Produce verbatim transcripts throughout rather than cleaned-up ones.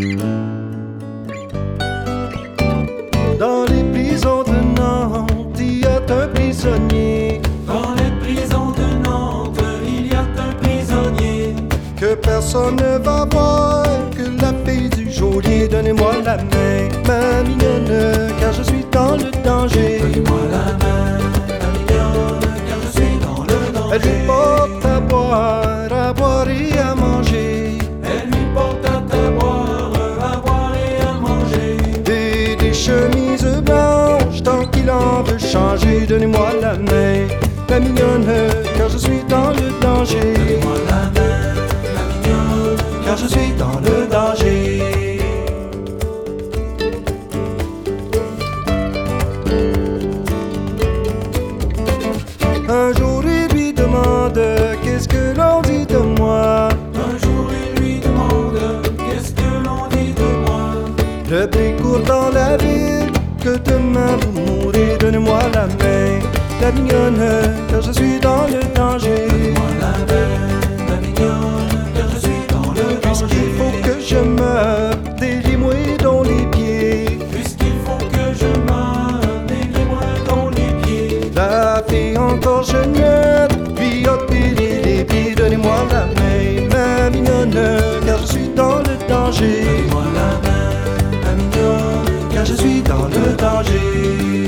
Dans les prisons de Nantes, il y a un prisonnier. Dans les prisons de Nantes, il y a un prisonnier Que personne ne va voir, que la fille du geôlier. Donnez-moi la main, ma mignonne, car je suis dans le danger. Donnez-moi la main, la mignonne, car je suis dans le danger. Elle lui porte à boire, à boire et à manger. Elle lui porte à boire, à boire et à manger. Et des chemises blanches, tant qu'il en veut changer. Donnez-moi la main, la mignonne, car je suis dans le danger. Donnez-moi la main, la mignonne, Car je suis dans le danger. Un jour il lui demande qu'est-ce que l'on dit de moi. Un jour il lui demande qu'est-ce que l'on dit de moi. Le bruit court dans la ville, que demain vous mourrez. Donnez-moi la main, la mignonne, car je suis dans le danger. Donnez-moi la main, la mignonne, car je suis dans le Puisqu'il danger. faut que je meure, délie-moi dans les pieds. Puisqu'il faut que je meure, délie-moi dans les pieds. La fille encore jeunette, lui a pilé les pieds. Donnez-moi la main, ma mignonne, car je suis dans le danger. Donnez-moi la main, la mignonne, Car je suis dans le danger.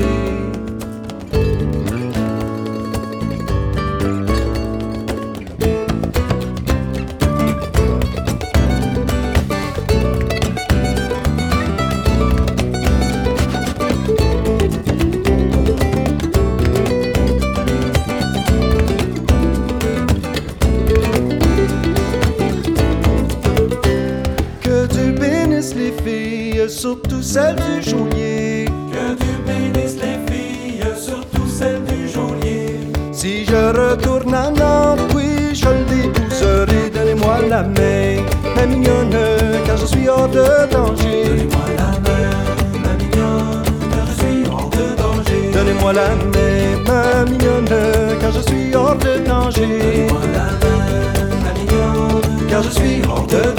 Que Dieu bénisse les filles, surtout celles du geôlier. que Dieu bénisse les filles, surtout celles du geôlier. Si je retourne à Nantes, oui, je l'épouserai. Donnez-moi la main, ma mignonne, car je suis hors de danger. Donnez-moi la main, la mignonne, car je suis hors de danger. Donnez-moi la main, ma mignonne, car je suis hors de danger. Donnez-moi la main, la mignonne, Car je suis hors de